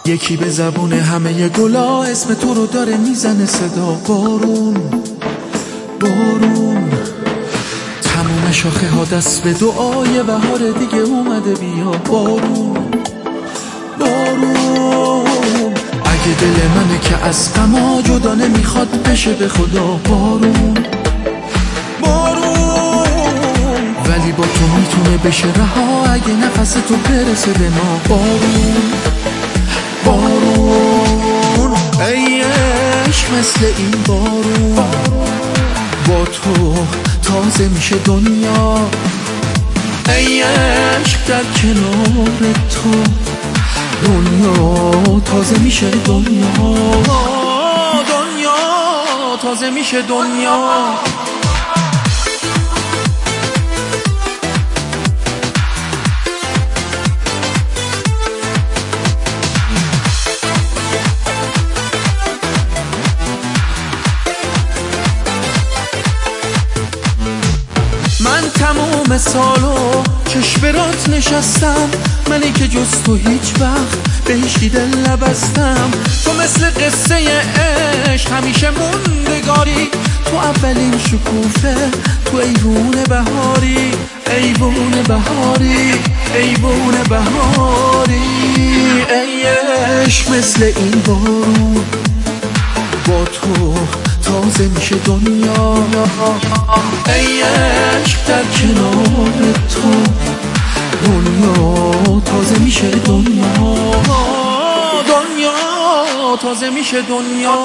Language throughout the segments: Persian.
یکی به زبون همه گلا اسم تو رو داره میزنه صدا. بارون بارون تموم شاخه ها دست به دعای بهار دیگه اومده بیا. بارون بارون اگه دل منه که از غما جدا نمیخواد بشه به خدا. بارون بارون ولی با تو میتونه بشه رها اگه نفس تو برسه به ما. بارون بارون ای عشق مثل این بارون با تو تازه میشه دنیا. ای عشق در کنار تو دنیا تازه میشه دنیا. دنیا تازه میشه دنیا. من تموم سالو چشم برات نشستم، منی که جز تو هیچ وقت به هیچی دل نبستم. تو مثل قصه عشق همیشه موندگاری، تو اولین شکوفه، تو ایوون بهاری، ایوون بهاری، ایوون بهاری. ای عشق مثل این بارون با تو تازه میشه دنیا. ای عشق در کنار تو دنیا تازه میشه دنیا. دنیا تازه میشه دنیا.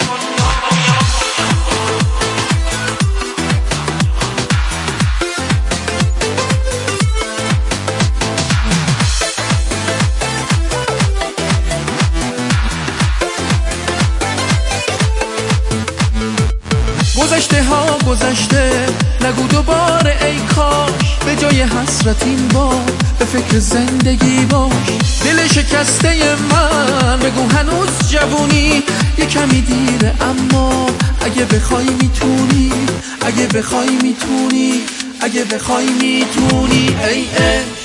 گذشته ها گذشته نگو دوباره ای کاش، به جای حسرت این بار به فکر زندگی باش. دل شکسته من بگو هنوز جوونی، یه کمی دیره اما اگه بخوای میتونی، اگه بخوای میتونی، اگه بخوای میتونی. ای